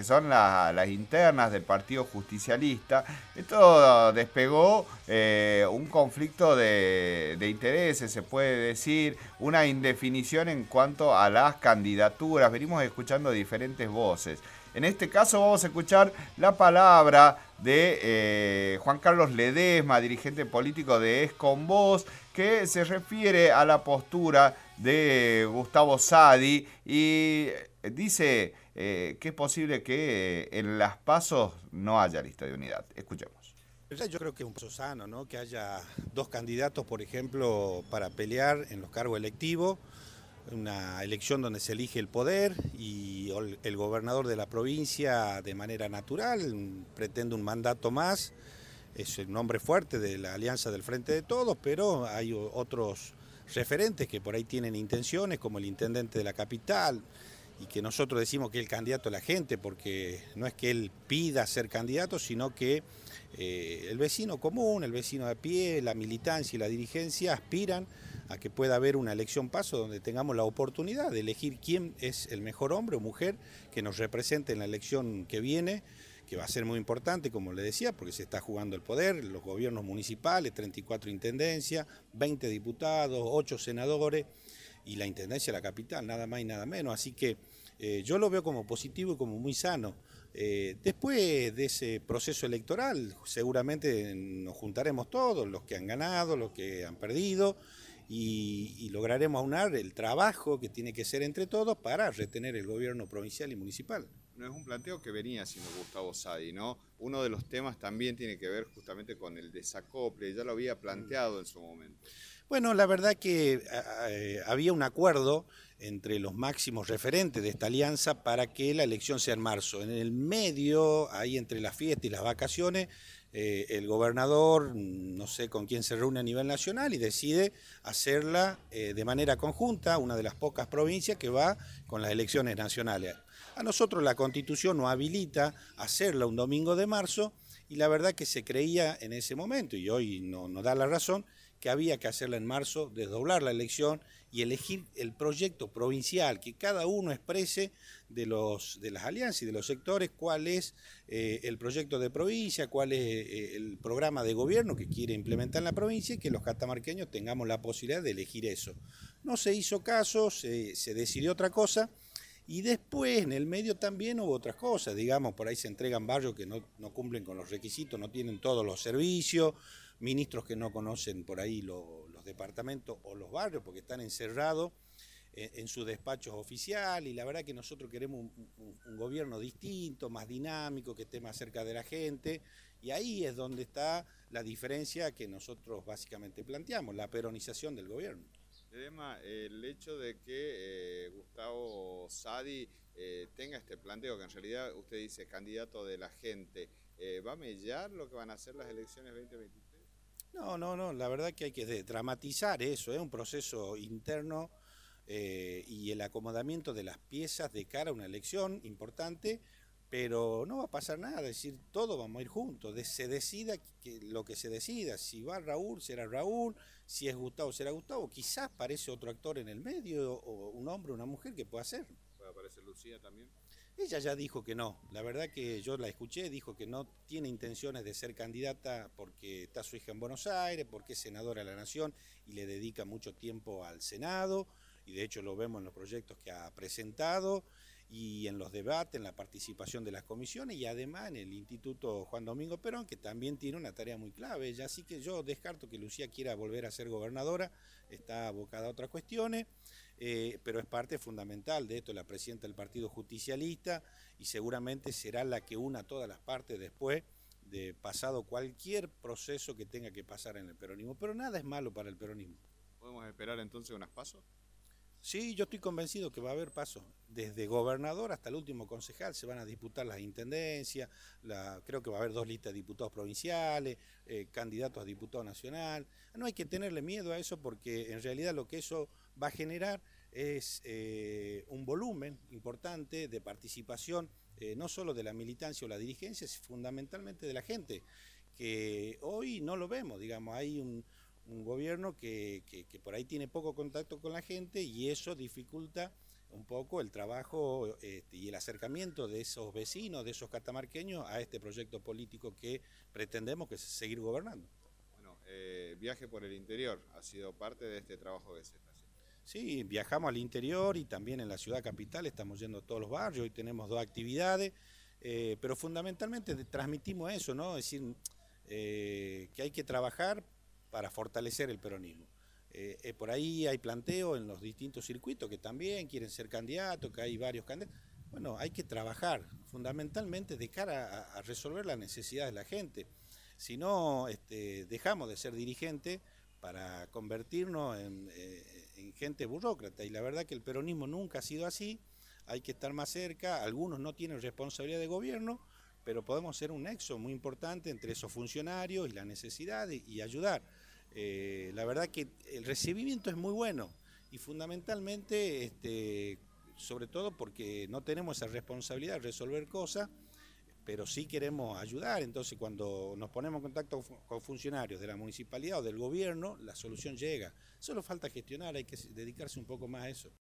que son las internas del Partido Justicialista, esto despegó un conflicto de intereses, se puede decir, una indefinición en cuanto a las candidaturas. Venimos escuchando diferentes voces. En este caso vamos a escuchar la palabra de Juan Carlos Ledesma, dirigente político de Es con Vos, que se refiere a la postura de Gustavo Sadi y dice que es posible que en las PASO no haya lista de unidad. Escuchemos. Yo creo que es un paso sano, ¿no? Que haya dos candidatos, por ejemplo, para pelear en los cargos electivos, una elección donde se elige el poder y el gobernador de la provincia de manera natural pretende un mandato más. Es el nombre fuerte de la alianza del Frente de Todos, pero hay otros referentes que por ahí tienen intenciones, como el intendente de la capital, y que nosotros decimos que es el candidato de la gente, porque no es que él pida ser candidato, sino que el vecino común, el vecino de a pie, la militancia y la dirigencia aspiran a que pueda haber una elección paso donde tengamos la oportunidad de elegir quién es el mejor hombre o mujer que nos represente en la elección que viene, que va a ser muy importante, como le decía, porque se está jugando el poder, los gobiernos municipales, 34 intendencias, 20 diputados, 8 senadores y la intendencia de la capital, nada más y nada menos. Así que yo lo veo como positivo y como muy sano. Después de ese proceso electoral, seguramente nos juntaremos todos, los que han ganado, los que han perdido, y lograremos aunar el trabajo que tiene que ser entre todos para retener el gobierno provincial y municipal. No es un planteo que venía haciendo Gustavo Sadi, ¿no? Uno de los temas también tiene que ver justamente con el desacople, ya lo había planteado en su momento. Bueno, la verdad que había un acuerdo entre los máximos referentes de esta alianza para que la elección sea en marzo. En el medio, ahí entre la fiesta y las vacaciones, el gobernador, no sé con quién se reúne a nivel nacional y decide hacerla de manera conjunta, una de las pocas provincias que va con las elecciones nacionales. A nosotros la Constitución nos habilita hacerla un domingo de marzo y la verdad que se creía en ese momento, y hoy nos da la razón, que había que hacerla en marzo, desdoblar la elección y elegir el proyecto provincial, que cada uno exprese de las alianzas y de los sectores cuál es el proyecto de provincia, cuál es el programa de gobierno que quiere implementar en la provincia y que los catamarqueños tengamos la posibilidad de elegir eso. No se hizo caso, se decidió otra cosa. Y después, en el medio también hubo otras cosas, digamos, por ahí se entregan barrios que no cumplen con los requisitos, no tienen todos los servicios, ministros que no conocen por ahí los departamentos o los barrios porque están encerrados en sus despachos oficiales, y la verdad que nosotros queremos un gobierno distinto, más dinámico, que esté más cerca de la gente, y ahí es donde está la diferencia que nosotros básicamente planteamos, la peronización del gobierno. Edema, el hecho de que Gustavo Sadi tenga este planteo, que en realidad usted dice candidato de la gente, ¿va a mellar lo que van a ser las elecciones 2023? No, la verdad que hay que dramatizar eso, es un proceso interno y el acomodamiento de las piezas de cara a una elección importante, pero no va a pasar nada, es decir, todos vamos a ir juntos, se decida lo que se decida, si va Raúl será Raúl, si es Gustavo será Gustavo, quizás aparece otro actor en el medio, o un hombre o una mujer que pueda ser. ¿Puede aparecer Lucía también? Ella ya dijo que no, la verdad que yo la escuché, dijo que no tiene intenciones de ser candidata porque está su hija en Buenos Aires, porque es senadora de la Nación y le dedica mucho tiempo al Senado, y de hecho lo vemos en los proyectos que ha presentado y en los debates, en la participación de las comisiones y además en el Instituto Juan Domingo Perón, que también tiene una tarea muy clave. Ella, así que yo descarto que Lucía quiera volver a ser gobernadora, está abocada a otras cuestiones. Pero es parte fundamental de esto, la presidenta del Partido Justicialista, y seguramente será la que una todas las partes después de pasado cualquier proceso que tenga que pasar en el peronismo. Pero nada es malo para el peronismo. ¿Podemos esperar entonces unas pasos? Sí, yo estoy convencido que va a haber pasos. Desde gobernador hasta el último concejal se van a disputar las intendencias, creo que va a haber 2 listas de diputados provinciales, candidatos a diputado nacional. No hay que tenerle miedo a eso porque en realidad lo que eso va a generar es un volumen importante de participación, no solo de la militancia o la dirigencia, sino fundamentalmente de la gente, que hoy no lo vemos, digamos, hay un gobierno que por ahí tiene poco contacto con la gente y eso dificulta un poco el trabajo y el acercamiento de esos vecinos, de esos catamarqueños a este proyecto político que pretendemos que es seguir gobernando. Bueno, viaje por el interior ha sido parte de este trabajo que se está haciendo. Sí, viajamos al interior y también en la ciudad capital, estamos yendo a todos los barrios, hoy tenemos 2 actividades, pero fundamentalmente transmitimos eso, ¿no? Es decir, que hay que trabajar para fortalecer el peronismo. Por ahí hay planteo en los distintos circuitos que también quieren ser candidatos, que hay varios candidatos. Bueno, hay que trabajar fundamentalmente de cara a resolver las necesidades de la gente. Si no, dejamos de ser dirigentes para convertirnos en gente burócrata. Y la verdad que el peronismo nunca ha sido así, hay que estar más cerca, algunos no tienen responsabilidad de gobierno, pero podemos ser un nexo muy importante entre esos funcionarios y la necesidad y ayudar. La verdad que el recibimiento es muy bueno y fundamentalmente, sobre todo porque no tenemos esa responsabilidad de resolver cosas, pero sí queremos ayudar. Entonces cuando nos ponemos en contacto con funcionarios de la municipalidad o del gobierno, la solución llega. Solo falta gestionar, hay que dedicarse un poco más a eso.